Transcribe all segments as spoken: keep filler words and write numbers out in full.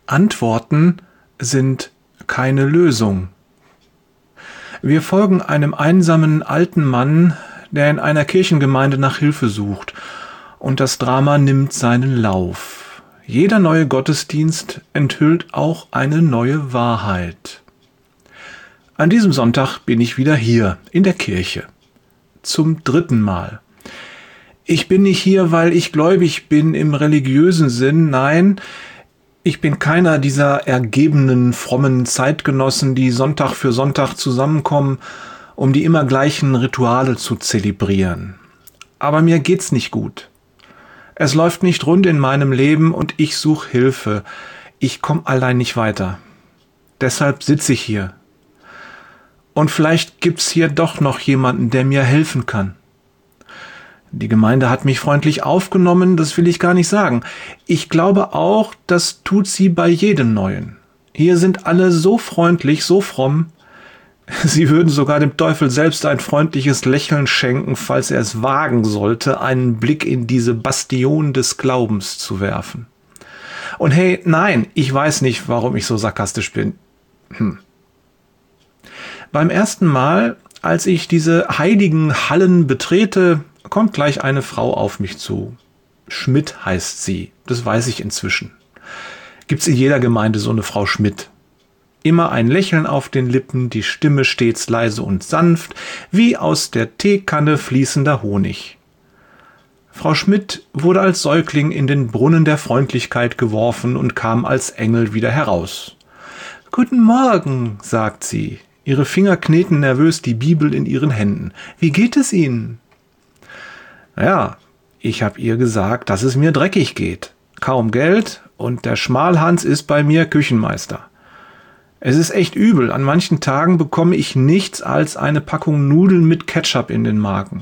Antworten sind keine Lösung. Wir folgen einem einsamen alten Mann, der in einer Kirchengemeinde nach Hilfe sucht, und das Drama nimmt seinen Lauf. Jeder neue Gottesdienst enthüllt auch eine neue Wahrheit. An diesem Sonntag bin ich wieder hier in der Kirche. Zum dritten Mal. Ich bin nicht hier, weil ich gläubig bin im religiösen Sinn, nein, ich bin keiner dieser ergebenen, frommen Zeitgenossen, die Sonntag für Sonntag zusammenkommen, um die immer gleichen Rituale zu zelebrieren. Aber mir geht's nicht gut. Es läuft nicht rund in meinem Leben und ich suche Hilfe. Ich komme allein nicht weiter. Deshalb sitze ich hier. Und vielleicht gibt's hier doch noch jemanden, der mir helfen kann. Die Gemeinde hat mich freundlich aufgenommen, das will ich gar nicht sagen. Ich glaube auch, das tut sie bei jedem Neuen. Hier sind alle so freundlich, so fromm. Sie würden sogar dem Teufel selbst ein freundliches Lächeln schenken, falls er es wagen sollte, einen Blick in diese Bastion des Glaubens zu werfen. Und hey, nein, ich weiß nicht, warum ich so sarkastisch bin. Hm. Beim ersten Mal, als ich diese heiligen Hallen betrete, kommt gleich eine Frau auf mich zu. Schmidt heißt sie, das weiß ich inzwischen. Gibt's in jeder Gemeinde so eine Frau Schmidt. Immer ein Lächeln auf den Lippen, die Stimme stets leise und sanft, wie aus der Teekanne fließender Honig. Frau Schmidt wurde als Säugling in den Brunnen der Freundlichkeit geworfen und kam als Engel wieder heraus. »Guten Morgen«, sagt sie. Ihre Finger kneten nervös die Bibel in ihren Händen. »Wie geht es Ihnen?« Ja, ich habe ihr gesagt, dass es mir dreckig geht. Kaum Geld und der Schmalhans ist bei mir Küchenmeister. Es ist echt übel. An manchen Tagen bekomme ich nichts als eine Packung Nudeln mit Ketchup in den Magen.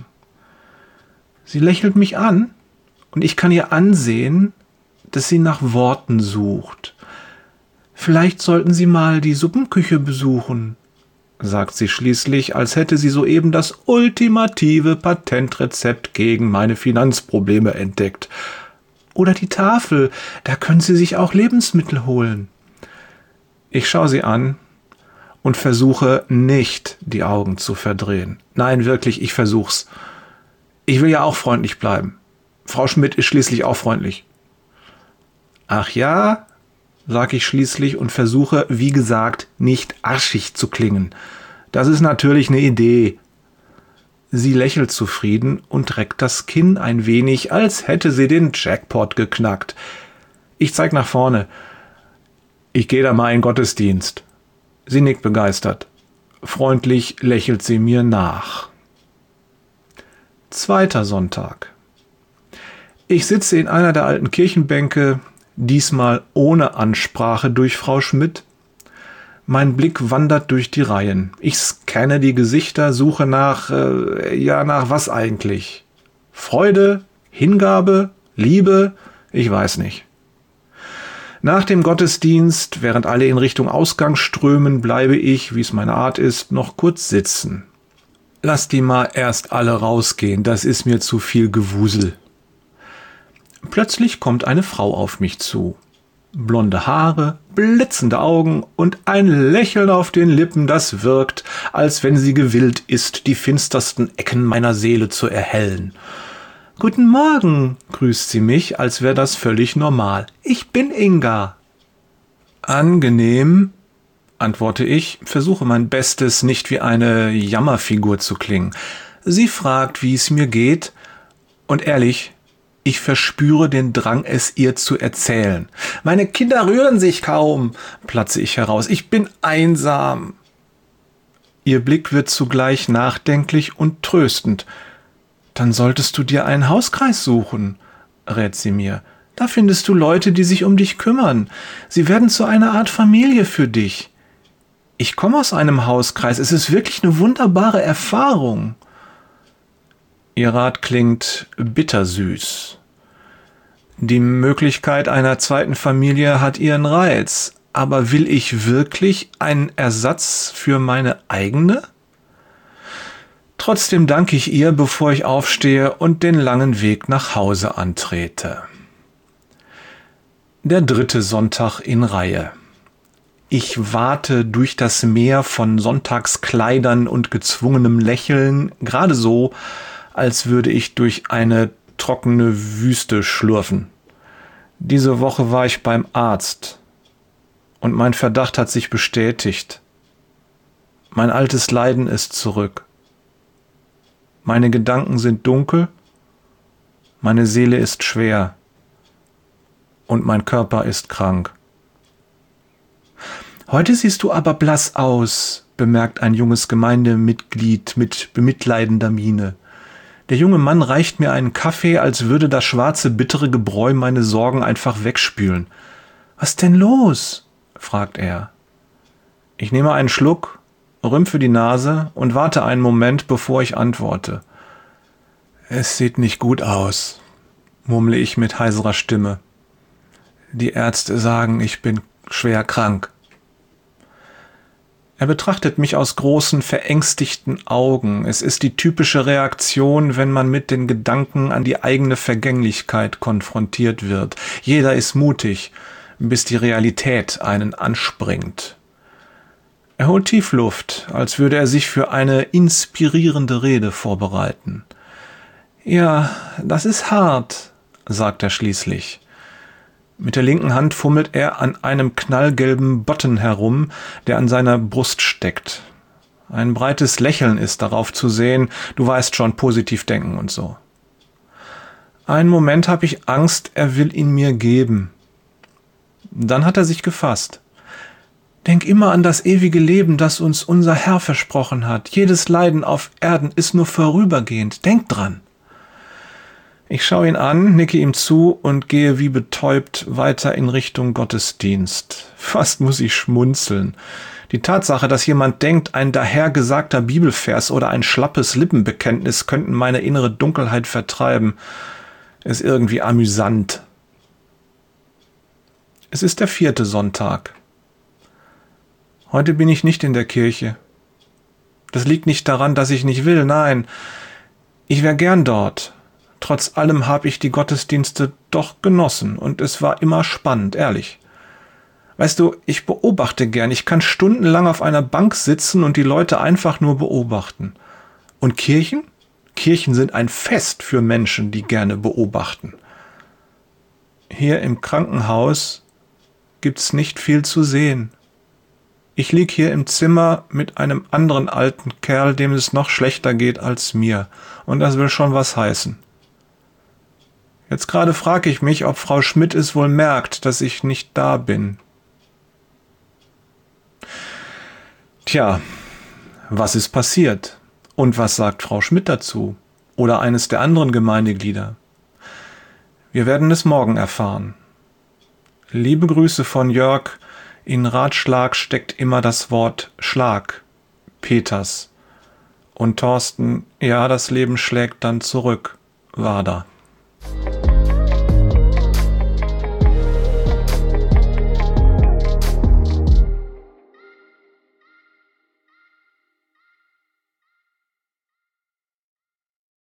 Sie lächelt mich an und ich kann ihr ansehen, dass sie nach Worten sucht. Vielleicht sollten Sie mal die Suppenküche besuchen, sagt sie schließlich, als hätte sie soeben das ultimative Patentrezept gegen meine Finanzprobleme entdeckt. Oder die Tafel, da können Sie sich auch Lebensmittel holen. Ich schaue sie an und versuche nicht, die Augen zu verdrehen. Nein, wirklich, ich versuch's. Ich will ja auch freundlich bleiben. Frau Schmidt ist schließlich auch freundlich. Ach ja, sag ich schließlich und versuche, wie gesagt, nicht arschig zu klingen. Das ist natürlich eine Idee. Sie lächelt zufrieden und reckt das Kinn ein wenig, als hätte sie den Jackpot geknackt. Ich zeig nach vorne. Ich gehe da mal in den Gottesdienst. Sie nickt begeistert. Freundlich lächelt sie mir nach. Zweiter Sonntag. Ich sitze in einer der alten Kirchenbänke, diesmal ohne Ansprache durch Frau Schmidt. Mein Blick wandert durch die Reihen. Ich scanne die Gesichter, suche nach, äh, ja, nach was eigentlich? Freude? Hingabe? Liebe? Ich weiß nicht. Nach dem Gottesdienst, während alle in Richtung Ausgang strömen, bleibe ich, wie es meine Art ist, noch kurz sitzen. Lass die mal erst alle rausgehen, das ist mir zu viel Gewusel. Plötzlich kommt eine Frau auf mich zu. Blonde Haare, blitzende Augen und ein Lächeln auf den Lippen, das wirkt, als wenn sie gewillt ist, die finstersten Ecken meiner Seele zu erhellen. »Guten Morgen«, grüßt sie mich, als wäre das völlig normal. »Ich bin Inga.« »Angenehm«, antworte ich, versuche mein Bestes, nicht wie eine Jammerfigur zu klingen. Sie fragt, wie es mir geht, und ehrlich, ich verspüre den Drang, es ihr zu erzählen. »Meine Kinder rühren sich kaum«, platze ich heraus. »Ich bin einsam.« Ihr Blick wird zugleich nachdenklich und tröstend. »Dann solltest du dir einen Hauskreis suchen«, rät sie mir. »Da findest du Leute, die sich um dich kümmern. Sie werden zu einer Art Familie für dich. Ich komme aus einem Hauskreis. Es ist wirklich eine wunderbare Erfahrung.« Ihr Rat klingt bittersüß. Die Möglichkeit einer zweiten Familie hat ihren Reiz. Aber will ich wirklich einen Ersatz für meine eigene? Trotzdem danke ich ihr, bevor ich aufstehe und den langen Weg nach Hause antrete. Der dritte Sonntag in Reihe. Ich wate durch das Meer von Sonntagskleidern und gezwungenem Lächeln, gerade so, als würde ich durch eine trockene Wüste schlurfen. Diese Woche war ich beim Arzt und mein Verdacht hat sich bestätigt. Mein altes Leiden ist zurück. Meine Gedanken sind dunkel, meine Seele ist schwer und mein Körper ist krank. Heute siehst du aber blass aus, bemerkt ein junges Gemeindemitglied mit bemitleidender Miene. Der junge Mann reicht mir einen Kaffee, als würde das schwarze, bittere Gebräu meine Sorgen einfach wegspülen. »Was denn los?« fragt er. Ich nehme einen Schluck, rümpfe die Nase und warte einen Moment, bevor ich antworte. »Es sieht nicht gut aus«, murmle ich mit heiserer Stimme. »Die Ärzte sagen, ich bin schwer krank.« Er betrachtet mich aus großen, verängstigten Augen. Es ist die typische Reaktion, wenn man mit den Gedanken an die eigene Vergänglichkeit konfrontiert wird. Jeder ist mutig, bis die Realität einen anspringt. Er holt Tiefluft, als würde er sich für eine inspirierende Rede vorbereiten. »Ja, das ist hart«, sagt er schließlich. Mit der linken Hand fummelt er an einem knallgelben Button herum, der an seiner Brust steckt. Ein breites Lächeln ist darauf zu sehen, du weißt schon, positiv denken und so. Einen Moment habe ich Angst, er will ihn mir geben. Dann hat er sich gefasst. »Denk immer an das ewige Leben, das uns unser Herr versprochen hat. Jedes Leiden auf Erden ist nur vorübergehend. Denk dran.« Ich schaue ihn an, nicke ihm zu und gehe wie betäubt weiter in Richtung Gottesdienst. Fast muss ich schmunzeln. Die Tatsache, dass jemand denkt, ein dahergesagter Bibelvers oder ein schlappes Lippenbekenntnis könnten meine innere Dunkelheit vertreiben, ist irgendwie amüsant. Es ist der vierte Sonntag. Heute bin ich nicht in der Kirche. Das liegt nicht daran, dass ich nicht will, nein, ich wäre gern dort. Trotz allem habe ich die Gottesdienste doch genossen und es war immer spannend, ehrlich. Weißt du, ich beobachte gern, ich kann stundenlang auf einer Bank sitzen und die Leute einfach nur beobachten. Und Kirchen? Kirchen sind ein Fest für Menschen, die gerne beobachten. Hier im Krankenhaus gibt's nicht viel zu sehen. Ich lieg hier im Zimmer mit einem anderen alten Kerl, dem es noch schlechter geht als mir. Und das will schon was heißen. Jetzt gerade frage ich mich, ob Frau Schmidt es wohl merkt, dass ich nicht da bin. Tja, was ist passiert? Und was sagt Frau Schmidt dazu? Oder eines der anderen Gemeindeglieder? Wir werden es morgen erfahren. Liebe Grüße von Jörg. In Ratschlag steckt immer das Wort Schlag. Peters. Und Thorsten, ja, das Leben schlägt dann zurück. Wader.